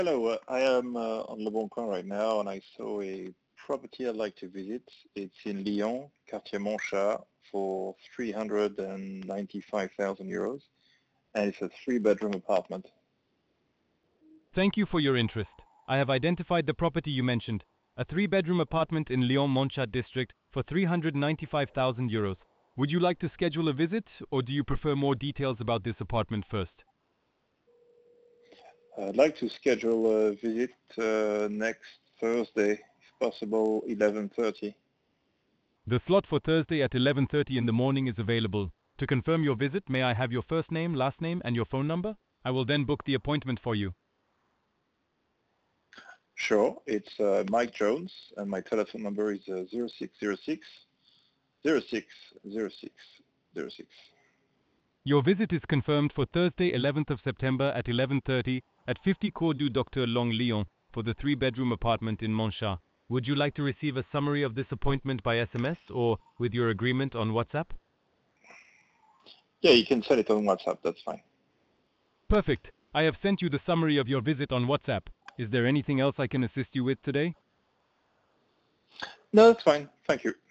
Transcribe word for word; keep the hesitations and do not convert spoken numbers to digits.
Hello, uh, I am uh, on Le Bon Coin right now, and I saw a property I'd like to visit. It's in Lyon, Quartier Montchat, for three hundred ninety-five thousand euros, and it's a three-bedroom apartment. Thank you for your interest. I have identified the property you mentioned, a three-bedroom apartment in Lyon-Montchat district for three hundred ninety-five thousand euros. Would you like to schedule a visit, or do you prefer more details about this apartment first? I'd like to schedule a visit uh, next Thursday, if possible, eleven thirty. The slot for Thursday at eleven thirty in the morning is available. To confirm your visit, may I have your first name, last name, and your phone number? I will then book the appointment for you. Sure, it's uh, Mike Jones, and my telephone number is uh, zero six zero six zero six zero six zero six. Your visit is confirmed for Thursday, eleventh of September at eleven thirty at fifty Cours du Docteur Long, Lyon, for the three-bedroom apartment in Montchat. Would you like to receive a summary of this appointment by S M S or with your agreement on WhatsApp? Yeah, you can send it on WhatsApp, that's fine. Perfect. I have sent you the summary of your visit on WhatsApp. Is there anything else I can assist you with today? No, that's fine. Thank you.